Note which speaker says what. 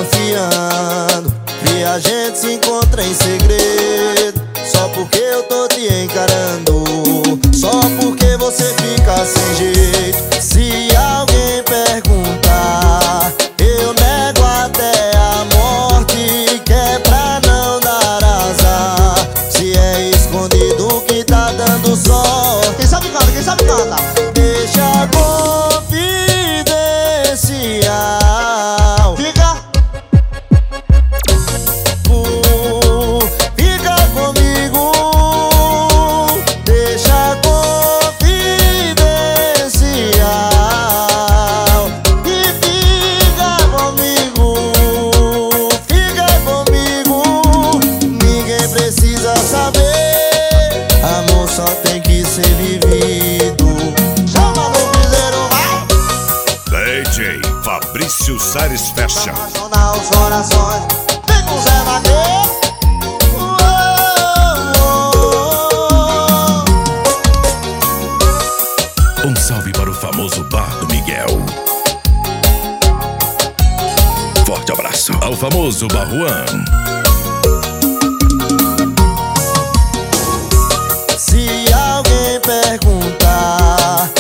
Speaker 1: desconfiando, e a gente se encontra em segredo. Só porque eu tô te encarando, só porque você fica sem jeito. Se alguém perguntar, eu nego até a morte, que é pra não dar azar. Se é escondido que tá dando sorte.
Speaker 2: Quem sabe canta, quem sabe canta.
Speaker 1: Deixa confidencial.
Speaker 2: Fica.
Speaker 1: Fica comigo. Deixa confidencial. E fica comigo. Fica comigo. Ninguém precisa saber. Amor só tem que ser vivido.
Speaker 2: Chama no piseiro, vai.
Speaker 3: DJ Fabrício Salles Fashion.
Speaker 2: Apaixonar os corações. Vem com Zé Vaqueiro.
Speaker 3: Um salve para o famoso Bar do Miguel. Forte abraço ao famoso Barruan.
Speaker 1: Se alguém perguntar,